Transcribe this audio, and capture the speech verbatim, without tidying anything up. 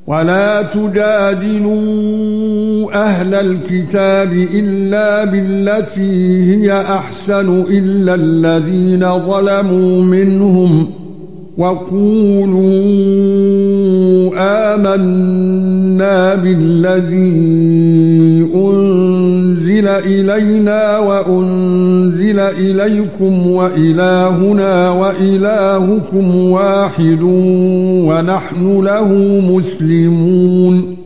ولا تجادلوا اهل الكتاب الا بالتي هي احسن الا الذين ظلموا منهم وقولوا آمنا بالذي أنزل إلينا وأنزل إليكم وإلهنا وإلهكم واحد ونحن له مسلمون